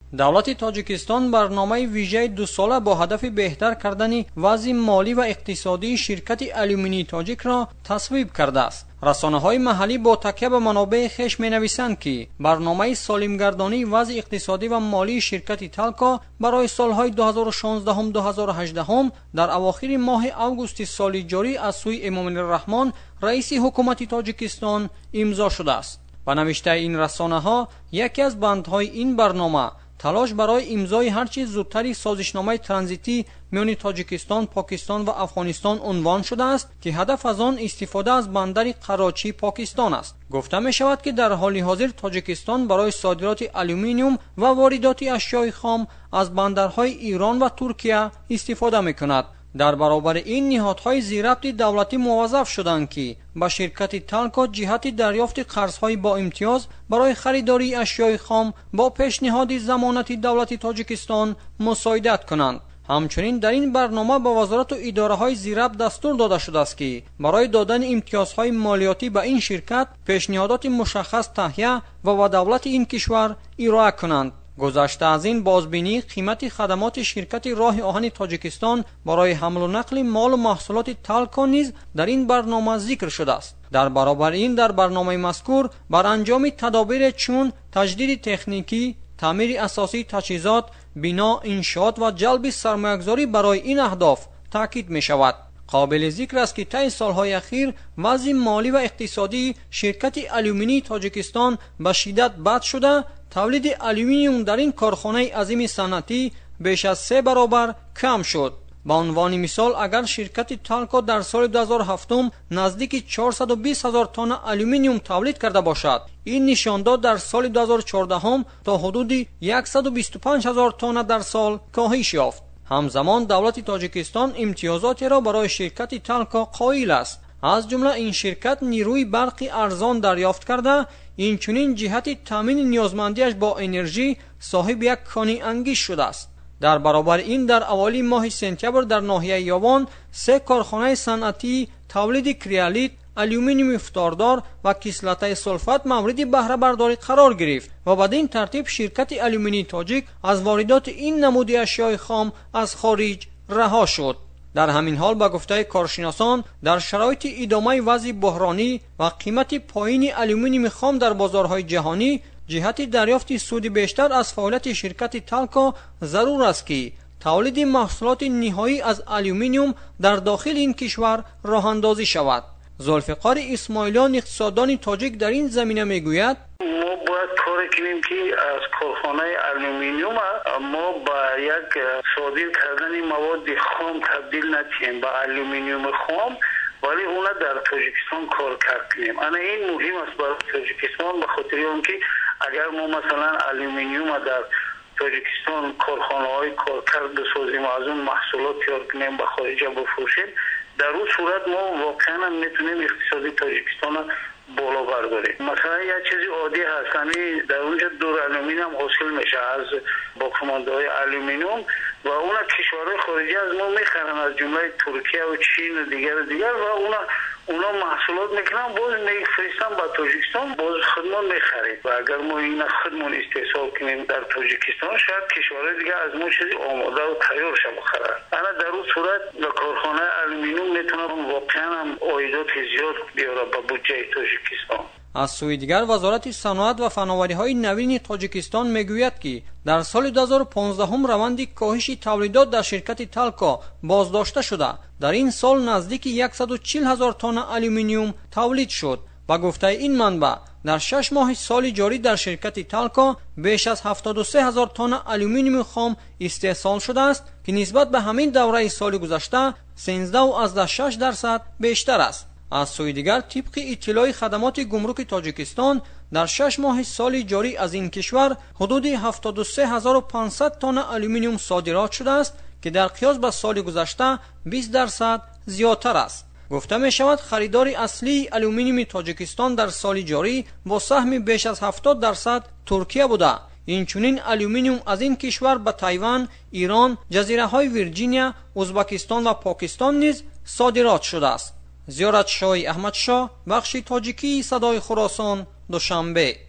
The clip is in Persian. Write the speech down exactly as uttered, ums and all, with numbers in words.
دولت تاجیکستان برنامه ویژه دو ساله با هدف بهتر کردن وضع مالی و اقتصادی شرکت آلومینی تاجیک را تصویب کرده است. رسانه‌های محلی با تکیه به منابع خویش می‌نویسند که برنامه سالمگردانی وضع اقتصادی و مالی شرکت تالکو برای سالهای دو هزار و شانزده و دو هزار و هجده در اواخر ماه آگوست سال جاری از سوی امام الرحمن رئیس حکومت تاجیکستان امضا شده است. با نوشته این رسانه‌ها یکی از بندهای این برنامه تلاش برای امضای هرچه زودتری سازشنامه ترانزیتی میان تاجیکستان، پاکستان و افغانستان عنوان شده است که هدف از آن استفاده از بندر قراچی پاکستان است. گفته می شود که در حال حاضر تاجیکستان برای صادرات آلومینیوم و واردات اشیاء خام از بندرهای ایران و ترکیه استفاده می کند. در برابر این نهادهای زیرربط دولتی موظف شدند که با شرکت تالکو جهت دریافت قرضهای با امتیاز برای خریداری اشیاء خام با پیشنهاد ضمانت دولت تاجیکستان مساعدت کنند. همچنین در این برنامه با وزارت و اداره‌های زیرربط دستور داده شده است که برای دادن امتیازهای مالیاتی به این شرکت پیشنهادات مشخص تهیه و با دولت این کشور ارائه کنند. گذشته از این بازبینی قیمت خدمات شرکت راه آهن تاجیکستان برای حمل و نقل مال و محصولات تالکو نیز در این برنامه ذکر شده است. در برابر این در برنامه مذکور بر انجام تدابیر چون تجدید تکنیکی، تعمیر اساسی تجهیزات، بنا، انشاءات و جلب سرمایه‌گذاری برای این اهداف تاکید می شود. قابل ذکر است که طی سالهای اخیر وضع مالی و اقتصادی شرکت آلومینی تاجیکستان به شدت بد شده. تولید آلومینیوم در این کارخانه عظیم صنعتی بیش از سه برابر کم شد. به عنوان مثال اگر شرکت تالکو در سال دو هزار و هفت نزدیک چهارصد و بیست هزار تن آلومینیوم تولید کرده باشد، این نشان داد در سال دو هزار و چهارده تا حدود صد و بیست و پنج هزار تن در سال کاهش یافت. همزمان دولت تاجیکستان امتیازاتی را برای شرکت تالکو قائل است. از جمله این شرکت نیروی برقی ارزان دریافت کرده، این چنین جهت تامین نیازمندیش با انرژی صاحب یک کانی انگیز شده است. در برابر این در اوایل ماه سپتامبر در ناحیه یابان سه کارخانه صنعتی تولید کریالیت، آلومینیوم افطاردار و کسلت سولفات مورد بهره برداری قرار گرفت و بدین ترتیب شرکت آلومینی تاجیک از واردات این نمود اشیاء خام از خارج رها شد. در همین حال با گفته کارشناسان در شرایط ادامه وضع بحرانی و قیمت پایین آلومینیوم خام در بازارهای جهانی جهت دریافت سود بیشتر از فعالیت شرکت تالکو ضرور است که تولید محصولات نهایی از آلومینیوم در داخل این کشور راه اندازی شود. ذوالفقار اسماعیلیان اقتصاددان تاجیک در این زمینه میگوید ما باید کاری کنیم که از کارخانه آلومینیوم ما با یک صادر کردن مواد خام تبدیل نشیم به آلومینیوم خام، ولی اون در تاجیکستان کار کنیم. انا این مهم است برای تاجیکستان، به خاطر اینکه اگر ما مثلا آلومینیوم در تاجیکستان کارخانه های کارکرد بسازیم و از اون محصولات تیار کنیم به خارج بفروشیم، در اون صورت ما واقعا میتونیم اقتصادی تاجیکستان بالا برداریم. مثلا یک چیزی عادی هست، یعنی در اونجا دور آلومینیوم حاصل میشه از باکمانده های آلومینیوم و اون کشورهای خارجی از ما میخرن، از جمله ترکیه و چین و دیگر دیگر، و اونا اونا محصولات میکنن باز میفرستن به تاجیکستان، باز خودمون میخریم و اگر ما این خودمون استحصال کنیم در تاجیکستان شاید کشورهای دیگر از ما چیزی آماده و تیار شه بخرن. انا در اون صورت به کارخانه آلومینیوم میتونم واقعا هم عایدات زیاد بیاره به بودجه تاجیکستان. از سوی دیگر وزارت صنعت و فناوری‌های نوین تاجیکستان میگوید که در سال دو هزار و پانزده روند کاهش تولیدات در شرکت تالکو بازداشته شده. در این سال نزدیک صد و چهل هزار تن آلومینیوم تولید شد. با گفته این منبع در شش ماه سال جاری در شرکت تالکو بیش از هفتاد و سه هزار تن آلومینیوم خام استحصال شده است که نسبت به همین دوره سال گذشته سیزده و از شش درصد بیشتر است. از سوی دیگر طبق اطلاع خدمات گمرک تاجیکستان در شش ماه سال جاری از این کشور حدود هفتاد و سه هزار و پانصد تن آلومینیوم صادرات شده است که در قیاس با سال گذشته بیست درصد زیادتر است. گفته می شود خریدار اصلی آلومینیوم تاجیکستان در سال جاری با سهم بیش از هفتاد درصد ترکیه بوده. این چنین آلومینیوم از این کشور به تایوان، ایران، جزیره های ویرجینیا، ازبکستان و پاکستان نیز صادرات شده است. زیارت شاه احمد شاه، بخش تاجیکی صدای خراسان، دوشنبه.